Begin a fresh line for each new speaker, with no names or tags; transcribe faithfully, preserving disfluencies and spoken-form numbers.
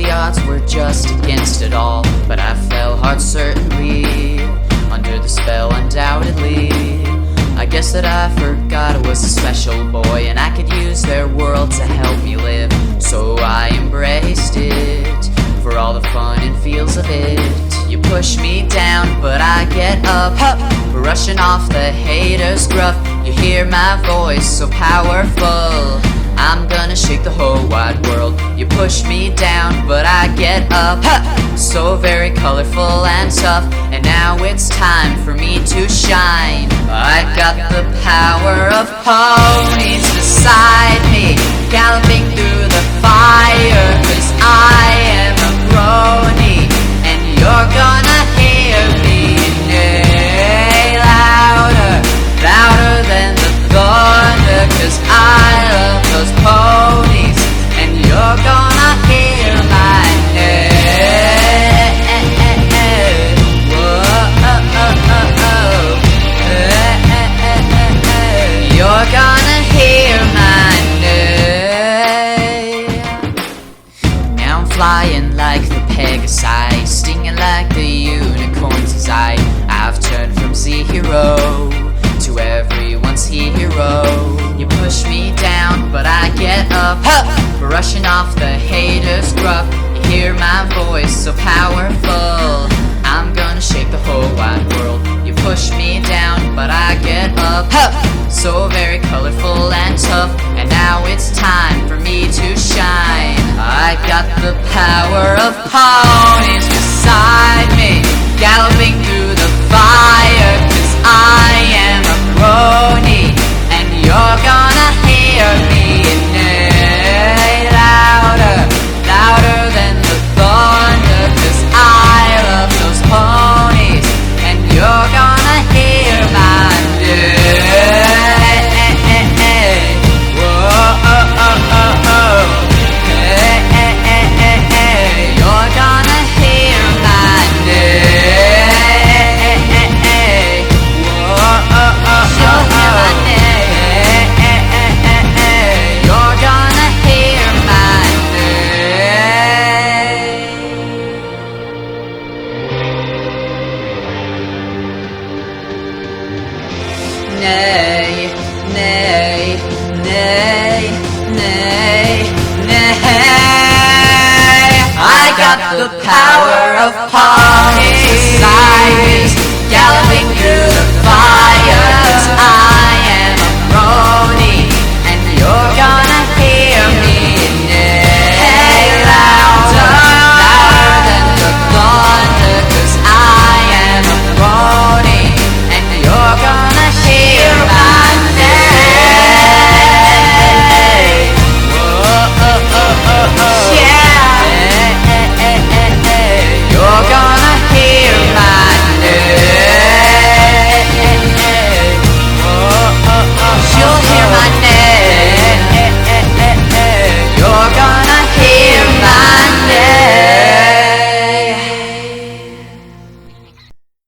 the odds were just against it all, but I fell hard certainly, under the spell undoubtedly. I guess that I forgot I was a special boy, and I could use their world to help me live. So I embraced it, for all the fun and feels of it. You push me down, but I get up, up, brushing off the haters' gruff. You hear my voice so powerful, I'm gonna shake the whole wide world. You push me down, but I get up, ha! So very colorful and tough. And now it's time for me to shine. I got the power of ponies beside me, galloping through the fire. Cause I am a brony, and you're gonna hear me neigh louder, louder than the thunder. Cause I love those ponies, and you're gonna hear my neigh. You're gonna hear my neigh. Now I'm flying like the Pegasi, stinging like the unicorn's desire. I've turned from Z-hero to everyone's hero. You push me down, but I get up, huh! Brushing off the haters' gruff. You hear my voice so powerful, I'm gonna shake the whole wide world. You push me down, but I get up, huh! So very colorful and tough. And now it's time for me to shine. I got the power of ponies beside me, galloping through the fire. Cause I am a brony, and you're gonna hear me neigh louder, louder than the thunder. Cause I love those ponies, and you're gonna hear my neigh. Nay, nay, nay, nay, nay. I got the power of pop.